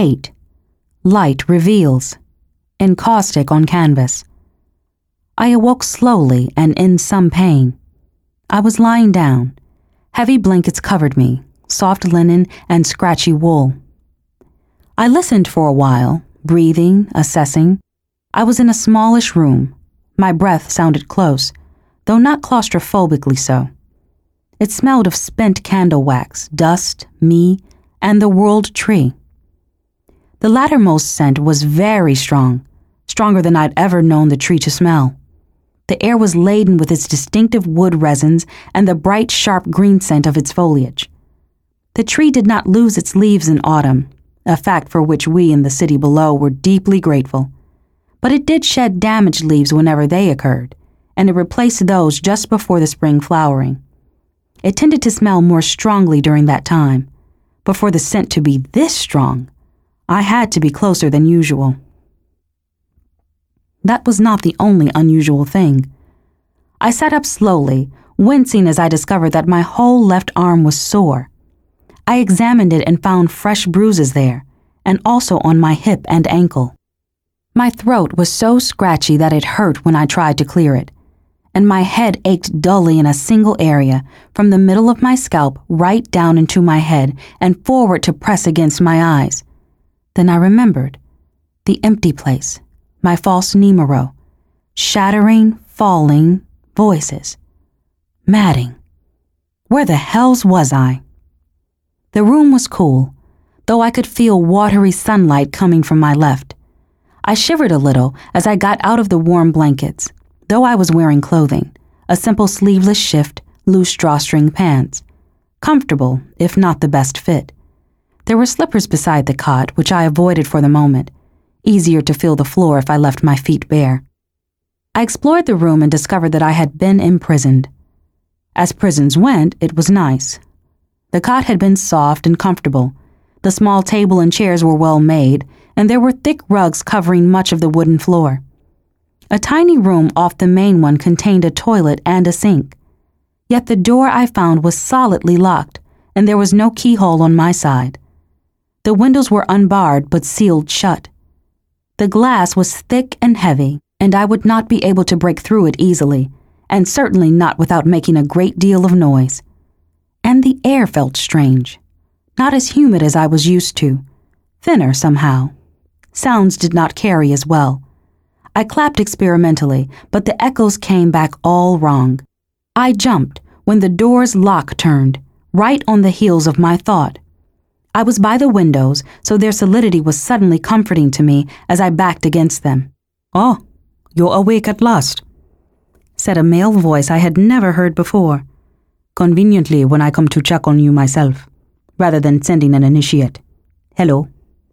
8. Light reveals. Encaustic on canvas. I awoke slowly and in some pain. I was lying down. Heavy blankets covered me, soft linen and scratchy wool. I listened for a while, breathing, assessing. I was in a smallish room. My breath sounded close, though not claustrophobically so. It smelled of spent candle wax, dust, me, and the world tree. The lattermost scent was very strong, stronger than I'd ever known the tree to smell. The air was laden with its distinctive wood resins and the bright, sharp green scent of its foliage. The tree did not lose its leaves in autumn, a fact for which we in the city below were deeply grateful. But it did shed damaged leaves whenever they occurred, and it replaced those just before the spring flowering. It tended to smell more strongly during that time, but for the scent to be this strong, I had to be closer than usual. That was not the only unusual thing. I sat up slowly, wincing as I discovered that my whole left arm was sore. I examined it and found fresh bruises there, and also on my hip and ankle. My throat was so scratchy that it hurt when I tried to clear it, and my head ached dully in a single area, from the middle of my scalp right down into my head and forward to press against my eyes. Then I remembered. The empty place. My false Nemuro. Shattering, falling, voices. Matting. Where the hells was I? The room was cool, though I could feel watery sunlight coming from my left. I shivered a little as I got out of the warm blankets, though I was wearing clothing, a simple sleeveless shift, loose drawstring pants. Comfortable, if not the best fit. There were slippers beside the cot, which I avoided for the moment. Easier to feel the floor if I left my feet bare. I explored the room and discovered that I had been imprisoned. As prisons went, it was nice. The cot had been soft and comfortable. The small table and chairs were well made, and there were thick rugs covering much of the wooden floor. A tiny room off the main one contained a toilet and a sink. Yet the door I found was solidly locked, and there was no keyhole on my side. The windows were unbarred but sealed shut. The glass was thick and heavy, and I would not be able to break through it easily, and certainly not without making a great deal of noise. And the air felt strange, not as humid as I was used to, thinner somehow. Sounds did not carry as well. I clapped experimentally, but the echoes came back all wrong. I jumped when the door's lock turned, right on the heels of my thought. I was by the windows, so their solidity was suddenly comforting to me as I backed against them. "Oh, you're awake at last," said a male voice I had never heard before. "Conveniently when I come to check on you myself, rather than sending an initiate. Hello."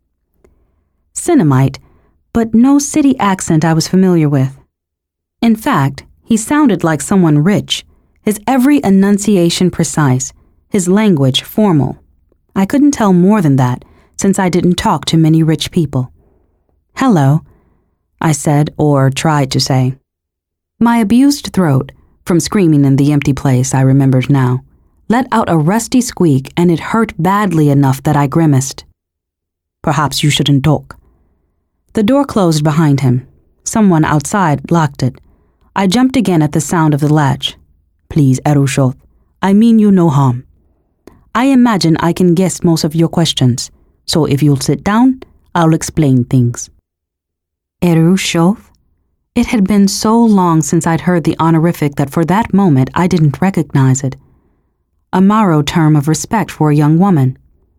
Cinnamite, but no city accent I was familiar with. In fact, he sounded like someone rich, his every enunciation precise, his language formal. I couldn't tell more than that, since I didn't talk to many rich people. "Hello," I said, or tried to say. My abused throat, from screaming in the empty place I remembered now, let out a rusty squeak, and it hurt badly enough that I grimaced. "Perhaps you shouldn't talk." The door closed behind him. Someone outside locked it. I jumped again at the sound of the latch. "Please, Erushoth, I mean you no harm. I imagine I can guess most of your questions, so if you'll sit down, I'll explain things." Erushoth? It had been so long since I'd heard the honorific that for that moment I didn't recognize it. A Maro term of respect for a young woman.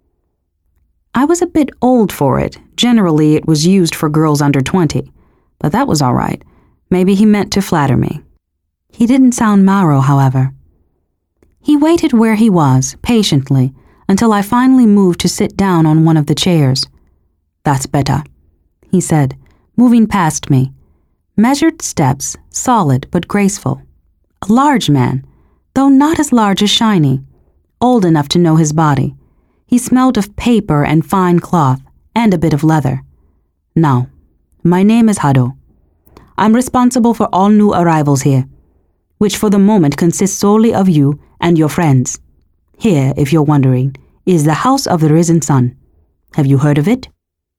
I was a bit old for it. Generally, it was used for girls under 20, but that was all right. Maybe he meant to flatter me. He didn't sound Maro, however. He waited where he was, patiently, until I finally moved to sit down on one of the chairs. "That's better," he said, moving past me. Measured steps, solid but graceful. A large man, though not as large as Shiny. Old enough to know his body. He smelled of paper and fine cloth, and a bit of leather. "Now, my name is Hado. I'm responsible for all new arrivals here, which for the moment consists solely of you and your friends. Here, if you're wondering, is the House of the Risen Sun. Have you heard of it?"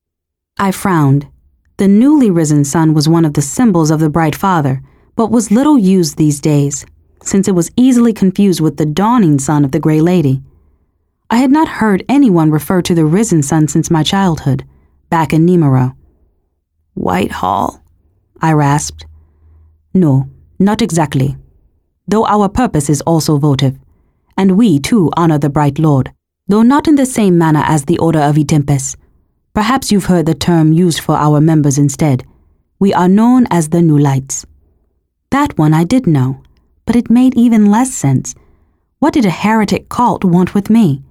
I frowned. The newly risen sun was one of the symbols of the Bright Father, but was little used these days, since it was easily confused with the dawning sun of the Grey Lady. I had not heard anyone refer to the risen sun since my childhood, back in Nemero. "Whitehall," I rasped. "No, not exactly. Though our purpose is also votive, and we too honor the Bright Lord, though not in the same manner as the Order of Oedipus. Perhaps you've heard the term used for our members instead. We are known as the New Lights." That one I did know, but it made even less sense. What did a heretic cult want with me?